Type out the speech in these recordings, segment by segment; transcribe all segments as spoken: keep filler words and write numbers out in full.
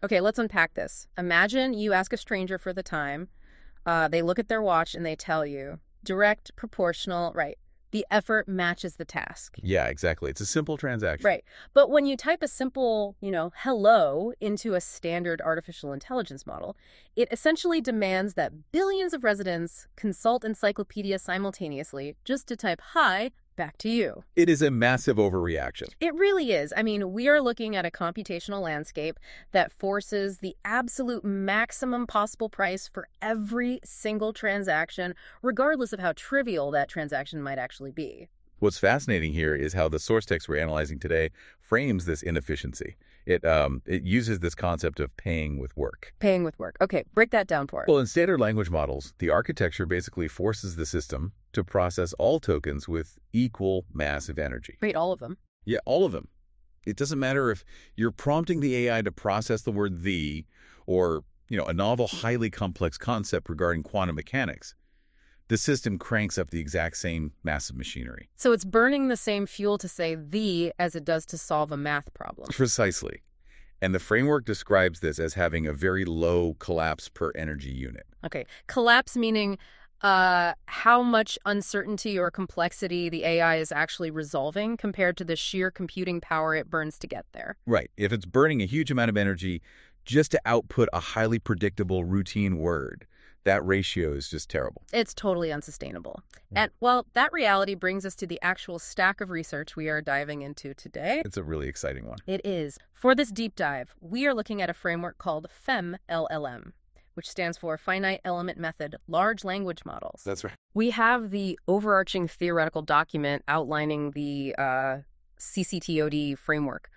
Okay, let's unpack this. Imagine you ask a stranger for the time. Uh, they look at their watch and they tell you, direct, proportional, right. The effort matches the task. Yeah, exactly. It's a simple transaction. Right. But when you type a simple, you know, hello into a standard artificial intelligence model, it essentially demands that billions of residents consult Encyclopedia simultaneously just to type hi back to you. It is a massive overreaction. It really is. I mean, we are looking at a computational landscape that forces the absolute maximum possible price for every single transaction, regardless of how trivial that transaction might actually be. What's fascinating here is how the source text we're analyzing today frames this inefficiency. It um it uses this concept of paying with work. Paying with work. Okay, break that down for us. Well, in standard language models, the architecture basically forces the system to process all tokens with equal massive energy. Wait, all of them? Yeah, all of them. It doesn't matter if you're prompting the A I to process the word the or, you know, a novel, highly complex concept regarding quantum mechanics. The system cranks up the exact same massive machinery. So it's burning the same fuel to say the as it does to solve a math problem. Precisely. And the framework describes this as having a very low collapse per energy unit. Okay. Collapse meaning uh, how much uncertainty or complexity the A I is actually resolving compared to the sheer computing power it burns to get there. Right. If it's burning a huge amount of energy just to output a highly predictable routine word, that ratio is just terrible. It's totally unsustainable. And, well, that reality brings us to the actual stack of research we are diving into today. It's a really exciting one. It is. For this deep dive, we are looking at a framework called FEMLLM, which stands for Finite Element Method Large Language Models. That's right. We have the overarching theoretical document outlining the uh, C C T O D framework.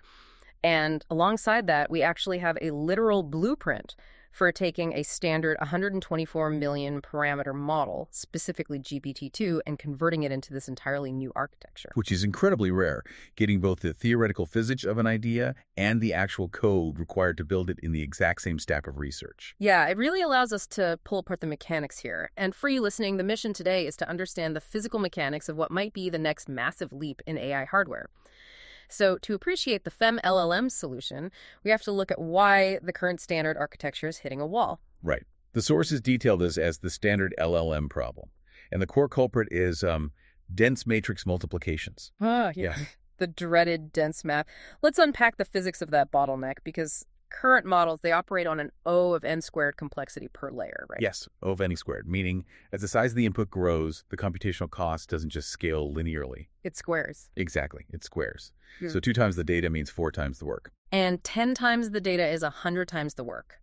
And alongside that, we actually have a literal blueprint for taking a standard one hundred twenty-four million parameter model, specifically G P T two, and converting it into this entirely new architecture. Which is incredibly rare, getting both the theoretical physics of an idea and the actual code required to build it in the exact same stack of research. Yeah, it really allows us to pull apart the mechanics here. And for you listening, the mission today is to understand the physical mechanics of what might be the next massive leap in A I hardware. So to appreciate the FEMLLM solution, we have to look at why the current standard architecture is hitting a wall. Right. The sources detail this as the standard L L M problem. And the core culprit is um, dense matrix multiplications. Ah, yeah. Yeah. The dreaded dense math. Let's unpack the physics of that bottleneck, because current models, they operate on an O of n squared complexity per layer, right? Yes, O of n squared, meaning as the size of the input grows, the computational cost doesn't just scale linearly. It squares. Exactly. It squares. Yeah. So two times the data means four times the work. And ten times the data is one hundred times the work.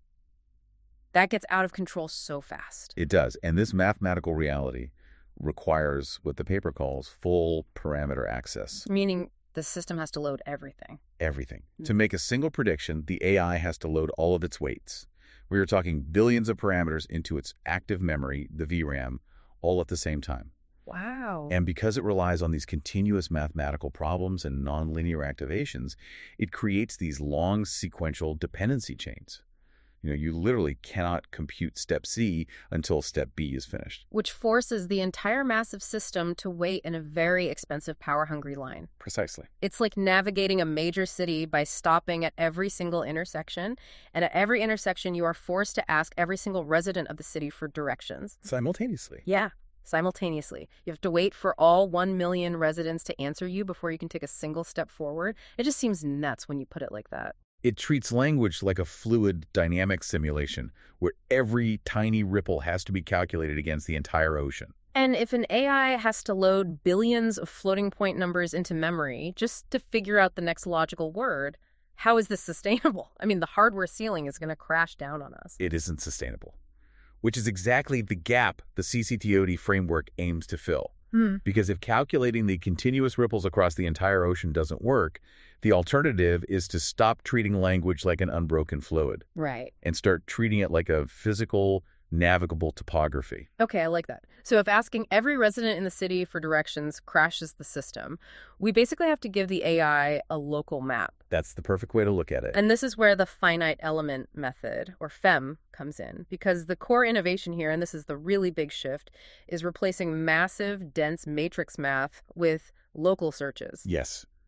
That gets out of control so fast. It does. And this mathematical reality requires what the paper calls full parameter access. Meaning the system has to load everything. Everything. To make a single prediction, the A I has to load all of its weights. We are talking billions of parameters into its active memory, the V RAM, all at the same time. Wow. And because it relies on these continuous mathematical problems and nonlinear activations, it creates these long sequential dependency chains. You know, you literally cannot compute step C until step B is finished. Which forces the entire massive system to wait in a very expensive power-hungry line. Precisely. It's like navigating a major city by stopping at every single intersection. And at every intersection, you are forced to ask every single resident of the city for directions. Simultaneously. Yeah, simultaneously. You have to wait for all one million residents to answer you before you can take a single step forward. It just seems nuts when you put it like that. It treats language like a fluid dynamic simulation where every tiny ripple has to be calculated against the entire ocean. And if an A I has to load billions of floating point numbers into memory just to figure out the next logical word, how is this sustainable? I mean, the hardware ceiling is going to crash down on us. It isn't sustainable, which is exactly the gap the C C T O D framework aims to fill. Hmm. Because if calculating the continuous ripples across the entire ocean doesn't work, the alternative is to stop treating language like an unbroken fluid. Right. And start treating it like a physical, navigable topography. Okay, I like that. So if asking every resident in the city for directions crashes the system, we basically have to give the A I a local map. That's the perfect way to look at it. And this is where the finite element method, or FEM, comes in. Because the core innovation here, and this is the really big shift, is replacing massive, dense matrix math with local searches. Yes.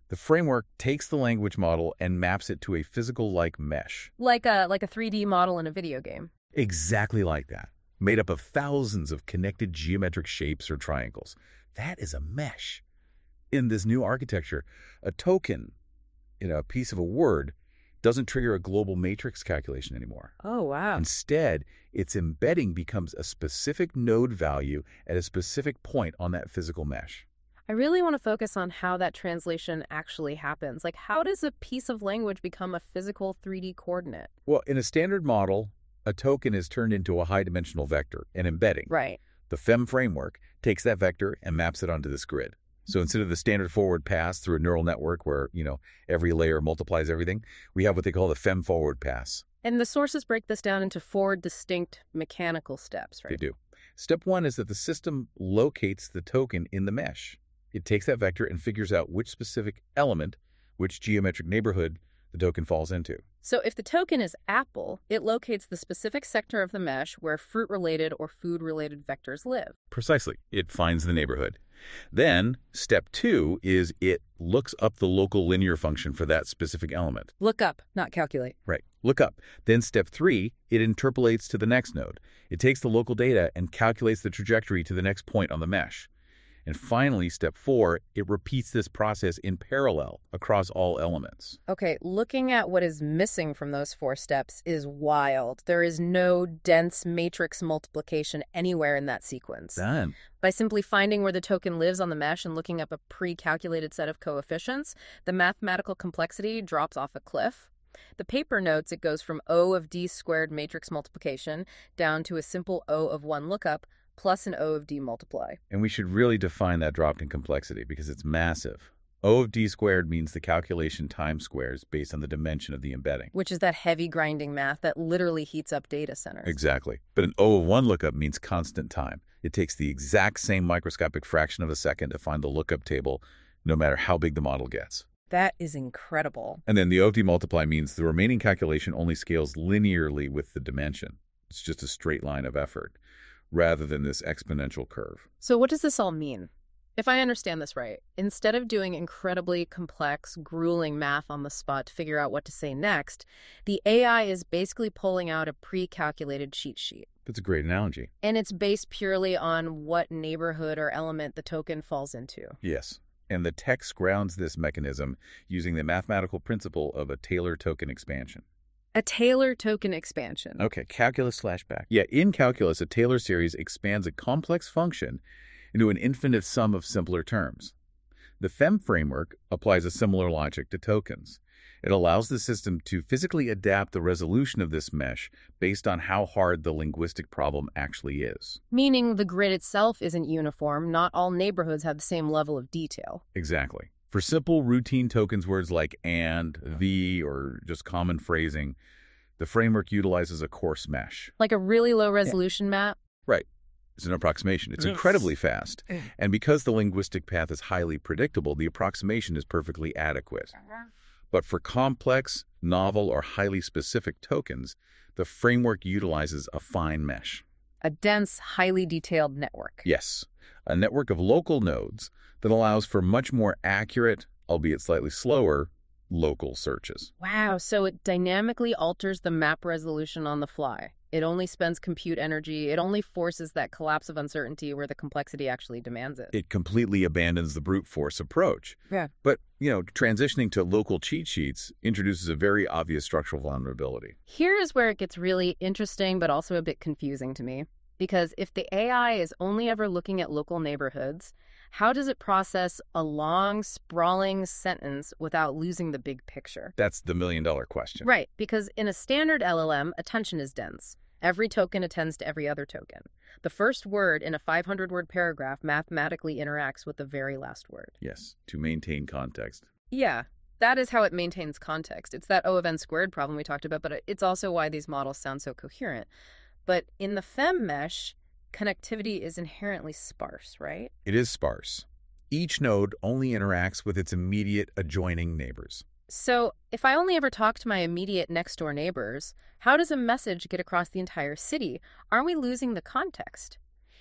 The framework takes the language model and maps it to a physical-like mesh. Like a, like a three D model in a video game. Exactly like that, made up of thousands of connected geometric shapes or triangles. That is a mesh. In this new architecture, a token, you know, a piece of a word, doesn't trigger a global matrix calculation anymore. Oh, wow. Instead, its embedding becomes a specific node value at a specific point on that physical mesh. I really want to focus on how that translation actually happens. Like, how does a piece of language become a physical three D coordinate? Well, in a standard model, a token is turned into a high-dimensional vector, an embedding. Right. The F E M framework takes that vector and maps it onto this grid. So instead of the standard forward pass through a neural network where, you know, every layer multiplies everything, we have what they call the F E M forward pass. And the sources break this down into four distinct mechanical steps, right? They do. Step one is that the system locates the token in the mesh. It takes that vector and figures out which specific element, which geometric neighborhood the token falls into. So if the token is apple, it locates the specific sector of the mesh where fruit-related or food-related vectors live. Precisely. It finds the neighborhood. Then, step two is it looks up the local linear function for that specific element. Look up, not calculate. Right. Look up. Then step three, it interpolates to the next node. It takes the local data and calculates the trajectory to the next point on the mesh. And finally, step four, it repeats this process in parallel across all elements. Okay, looking at what is missing from those four steps is wild. There is no dense matrix multiplication anywhere in that sequence. Done. By simply finding where the token lives on the mesh and looking up a pre-calculated set of coefficients, the mathematical complexity drops off a cliff. The paper notes it goes from O of D squared matrix multiplication down to a simple O of one lookup, plus an O of D multiply. And we should really define that drop in complexity because it's massive. O of D squared means the calculation time squares based on the dimension of the embedding. Which is that heavy grinding math that literally heats up data centers. Exactly. But an O of one lookup means constant time. It takes the exact same microscopic fraction of a second to find the lookup table, no matter how big the model gets. That is incredible. And then the O of D multiply means the remaining calculation only scales linearly with the dimension. It's just a straight line of effort, rather than this exponential curve. So what does this all mean? If I understand this right, instead of doing incredibly complex, grueling math on the spot to figure out what to say next, the A I is basically pulling out a pre-calculated cheat sheet. That's a great analogy. And it's based purely on what neighborhood or element the token falls into. Yes. And the text grounds this mechanism using the mathematical principle of a Taylor token expansion. A Taylor token expansion. Okay, calculus flashback. Yeah, in calculus, a Taylor series expands a complex function into an infinite sum of simpler terms. The F E M framework applies a similar logic to tokens. It allows the system to physically adapt the resolution of this mesh based on how hard the linguistic problem actually is. Meaning the grid itself isn't uniform. Not all neighborhoods have the same level of detail. Exactly. For simple routine tokens words like and, the, or just common phrasing, the framework utilizes a coarse mesh. Like a really low resolution yeah. map? Right. It's an approximation. It's incredibly fast. And because the linguistic path is highly predictable, the approximation is perfectly adequate. But for complex, novel, or highly specific tokens, the framework utilizes a fine mesh. A dense, highly detailed network. Yes. A network of local nodes that allows for much more accurate, albeit slightly slower, local searches. Wow, so it dynamically alters the map resolution on the fly. It only spends compute energy. It only forces that collapse of uncertainty where the complexity actually demands it. It completely abandons the brute force approach. Yeah. But, you know, transitioning to local cheat sheets introduces a very obvious structural vulnerability. Here is where it gets really interesting, but also a bit confusing to me. Because if the A I is only ever looking at local neighborhoods, how does it process a long, sprawling sentence without losing the big picture? That's the million-dollar question. Right, because in a standard L L M, attention is dense. Every token attends to every other token. The first word in a five hundred word paragraph mathematically interacts with the very last word. Yes, to maintain context. Yeah, that is how it maintains context. It's that O of n squared problem we talked about, but it's also why these models sound so coherent. But in the F E M mesh, connectivity is inherently sparse, right? It is sparse. Each node only interacts with its immediate adjoining neighbors. So if I only ever talk to my immediate next-door neighbors, how does a message get across the entire city? Aren't we losing the context?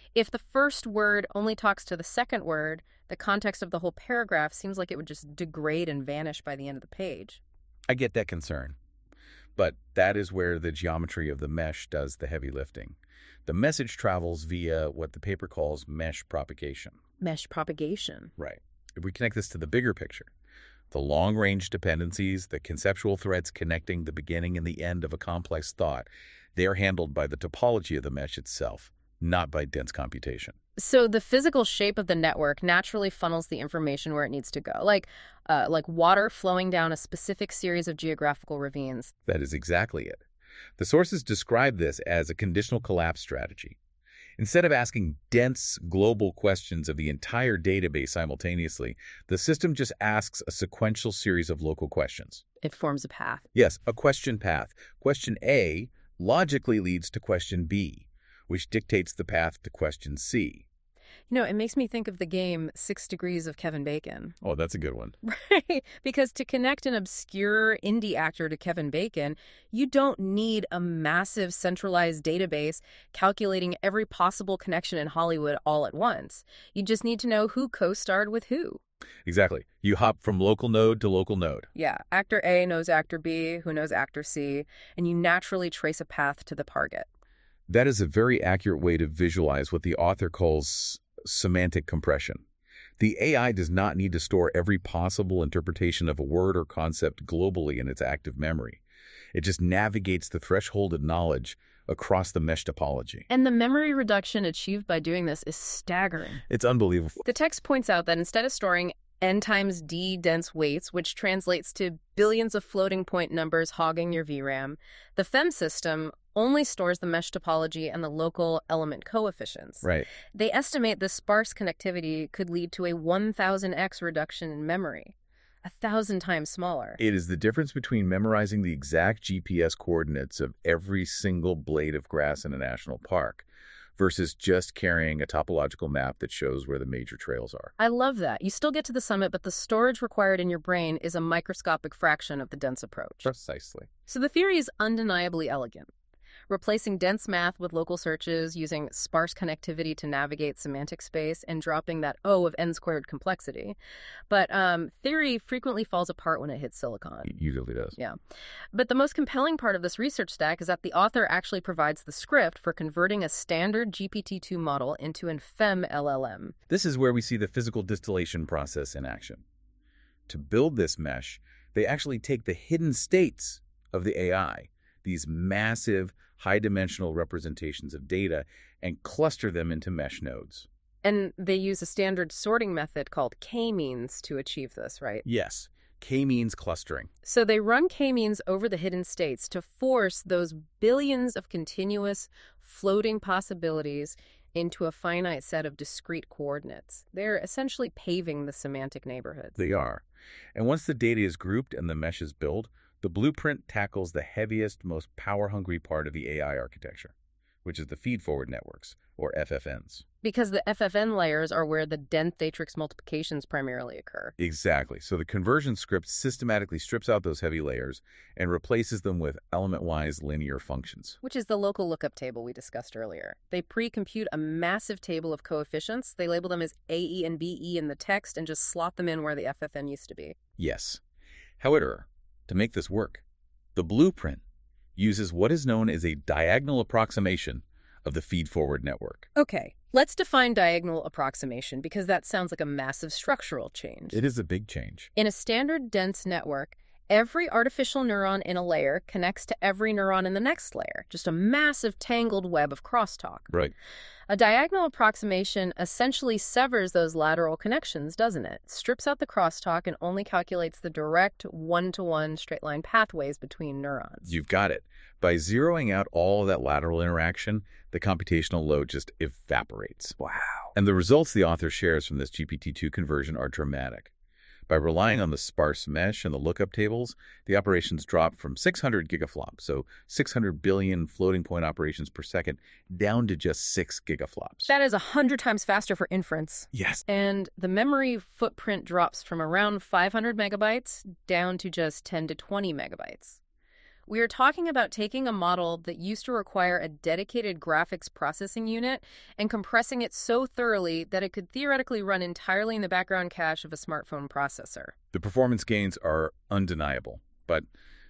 If the first word only talks to the second word, the context of the whole paragraph seems like it would just degrade and vanish by the end of the page. I get that concern. But that is where the geometry of the mesh does the heavy lifting. The message travels via what the paper calls mesh propagation. Mesh propagation. Right. If we connect this to the bigger picture, the long-range dependencies, the conceptual threads connecting the beginning and the end of a complex thought, they are handled by the topology of the mesh itself, not by dense computation. So the physical shape of the network naturally funnels the information where it needs to go, like uh, like water flowing down a specific series of geographical ravines. That is exactly it. The sources describe this as a conditional collapse strategy. Instead of asking dense global questions of the entire database simultaneously, the system just asks a sequential series of local questions. It forms a path. Yes, a question path. Question A logically leads to question B, which dictates the path to question C. You know, it makes me think of the game Six Degrees of Kevin Bacon. Oh, that's a good one. Right? Because to connect an obscure indie actor to Kevin Bacon, you don't need a massive centralized database calculating every possible connection in Hollywood all at once. You just need to know who co-starred with who. Exactly. You hop from local node to local node. Yeah, actor A knows actor B, who knows actor C, and you naturally trace a path to the target. That is a very accurate way to visualize what the author calls semantic compression. The A I does not need to store every possible interpretation of a word or concept globally in its active memory. It just navigates the thresholded knowledge across the mesh topology. And the memory reduction achieved by doing this is staggering. It's unbelievable. The text points out that instead of storing n times d dense weights, which translates to billions of floating point numbers hogging your V RAM, the F E M system only stores the mesh topology and the local element coefficients. Right. They estimate this sparse connectivity could lead to a one thousand x reduction in memory, a thousand times smaller. It is the difference between memorizing the exact G P S coordinates of every single blade of grass in a national park versus just carrying a topological map that shows where the major trails are. I love that. You still get to the summit, but the storage required in your brain is a microscopic fraction of the dense approach. Precisely. So the theory is undeniably elegant. Replacing dense math with local searches, using sparse connectivity to navigate semantic space, and dropping that O of n squared complexity. But um, theory frequently falls apart when it hits silicon. It usually does. Yeah. But the most compelling part of this research stack is that the author actually provides the script for converting a standard G P T two model into an F E M L L M. This is where we see the physical distillation process in action. To build this mesh, they actually take the hidden states of the A I, these massive, high-dimensional representations of data, and cluster them into mesh nodes. And they use a standard sorting method called k-means to achieve this, right? Yes, k-means clustering. So they run k-means over the hidden states to force those billions of continuous floating possibilities into a finite set of discrete coordinates. They're essentially paving the semantic neighborhood. They are. And once the data is grouped and the mesh is built, the blueprint tackles the heaviest, most power-hungry part of the A I architecture, which is the feed-forward networks, or F F Ns. Because the F F N layers are where the dense matrix multiplications primarily occur. Exactly. So the conversion script systematically strips out those heavy layers and replaces them with element-wise linear functions. Which is the local lookup table we discussed earlier. They pre-compute a massive table of coefficients. They label them as A E and B E in the text and just slot them in where the F F N used to be. Yes. However, to make this work, the blueprint uses what is known as a diagonal approximation of the feed-forward network. Okay, let's define diagonal approximation because that sounds like a massive structural change. It is a big change. In a standard dense network, every artificial neuron in a layer connects to every neuron in the next layer, just a massive tangled web of crosstalk. Right. A diagonal approximation essentially severs those lateral connections, doesn't it? It strips out the crosstalk and only calculates the direct one-to-one straight-line pathways between neurons. You've got it. By zeroing out all of that lateral interaction, the computational load just evaporates. Wow. And the results the author shares from this G P T two conversion are dramatic. By relying on the sparse mesh and the lookup tables, the operations drop from six hundred gigaflops, so six hundred billion floating point operations per second, down to just six gigaflops. That is a hundred times faster for inference. Yes. And the memory footprint drops from around five hundred megabytes down to just ten to twenty megabytes. We are talking about taking a model that used to require a dedicated graphics processing unit and compressing it so thoroughly that it could theoretically run entirely in the background cache of a smartphone processor. The performance gains are undeniable, but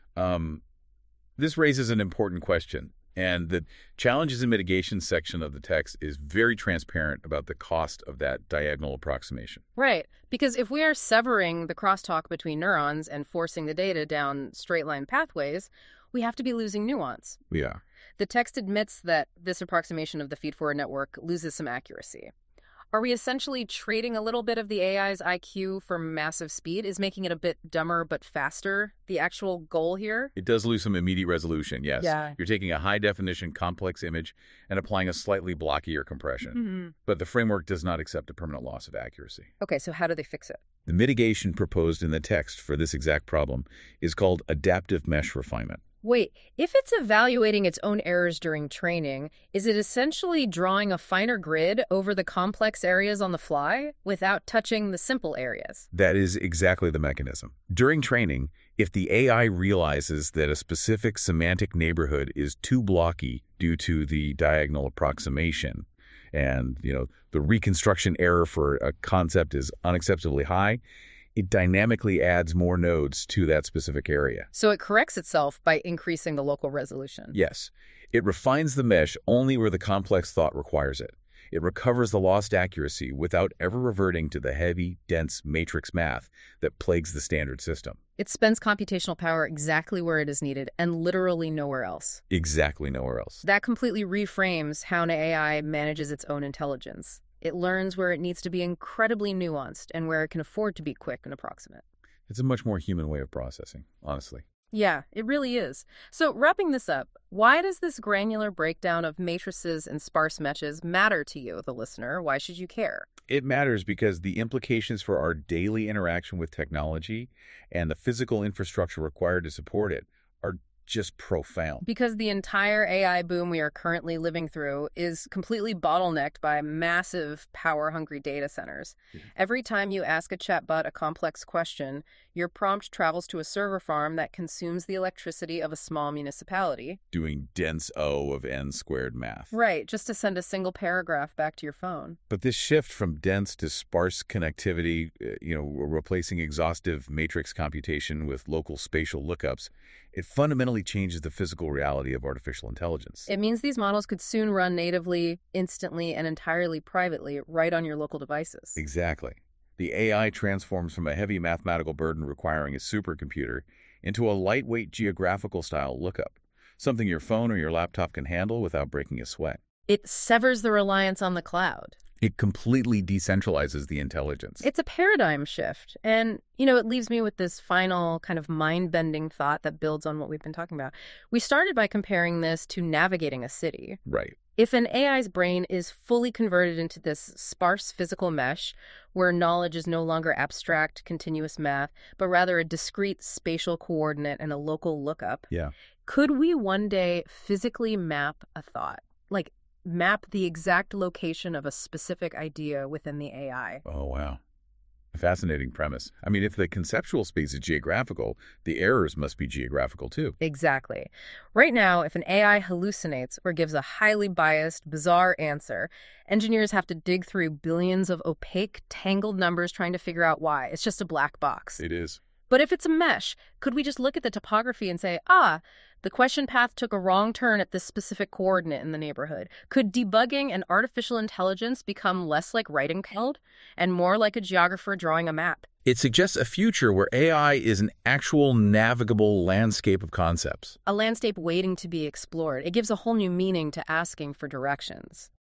um, this raises an important question. And the challenges and mitigations section of the text is very transparent about the cost of that diagonal approximation. Right, because if we are severing the crosstalk between neurons and forcing the data down straight-line pathways, we have to be losing nuance. We are. The text admits that this approximation of the feed-forward network loses some accuracy. Are we essentially trading a little bit of the A I's I Q for massive speed? Is making it a bit dumber but faster the actual goal here? It does lose some immediate resolution, yes. Yeah. You're taking a high-definition, complex image and applying a slightly blockier compression. Mm-hmm. But the framework does not accept a permanent loss of accuracy. Okay, so how do they fix it? The mitigation proposed in the text for this exact problem is called adaptive mesh refinement. Wait, if it's evaluating its own errors during training, is it essentially drawing a finer grid over the complex areas on the fly without touching the simple areas? That is exactly the mechanism. During training, if the A I realizes that a specific semantic neighborhood is too blocky due to the diagonal approximation, and, you know, the reconstruction error for a concept is unacceptably high, it dynamically adds more nodes to that specific area. So it corrects itself by increasing the local resolution. Yes. It refines the mesh only where the complex thought requires it. It recovers the lost accuracy without ever reverting to the heavy, dense matrix math that plagues the standard system. It spends computational power exactly where it is needed and literally nowhere else. Exactly nowhere else. That completely reframes how an A I manages its own intelligence. It learns where it needs to be incredibly nuanced and where it can afford to be quick and approximate. It's a much more human way of processing, honestly. Yeah, it really is. So wrapping this up, why does this granular breakdown of matrices and sparse meshes matter to you, the listener? Why should you care? It matters because the implications for our daily interaction with technology and the physical infrastructure required to support it are just profound. Because the entire A I boom we are currently living through is completely bottlenecked by massive power-hungry data centers. Yeah. Every time you ask a chatbot a complex question, your prompt travels to a server farm that consumes the electricity of a small municipality. Doing dense O of n squared math. Right, just to send a single paragraph back to your phone. But this shift from dense to sparse connectivity, you know, replacing exhaustive matrix computation with local spatial lookups, it fundamentally changes the physical reality of artificial intelligence. It means these models could soon run natively, instantly, and entirely privately right on your local devices. Exactly. The A I transforms from a heavy mathematical burden requiring a supercomputer into a lightweight geographical-style lookup, something your phone or your laptop can handle without breaking a sweat. It severs the reliance on the cloud. It completely decentralizes the intelligence. It's a paradigm shift. And, you know, it leaves me with this final kind of mind-bending thought that builds on what we've been talking about. We started by comparing this to navigating a city. Right. If an A I's brain is fully converted into this sparse physical mesh, where knowledge is no longer abstract, continuous math, but rather a discrete spatial coordinate and a local lookup, yeah. Could we one day physically map a thought? Like, map the exact location of a specific idea within the A I? Oh, wow. A fascinating premise. I mean, if the conceptual space is geographical, the errors must be geographical too. Exactly. Right now, if an A I hallucinates or gives a highly biased, bizarre answer, engineers have to dig through billions of opaque, tangled numbers trying to figure out why. It's just a black box. It is. But if it's a mesh, could we just look at the topography and say, ah, the question path took a wrong turn at this specific coordinate in the neighborhood? Could debugging and artificial intelligence become less like writing code and more like a geographer drawing a map? It suggests a future where A I is an actual navigable landscape of concepts. A landscape waiting to be explored. It gives a whole new meaning to asking for directions.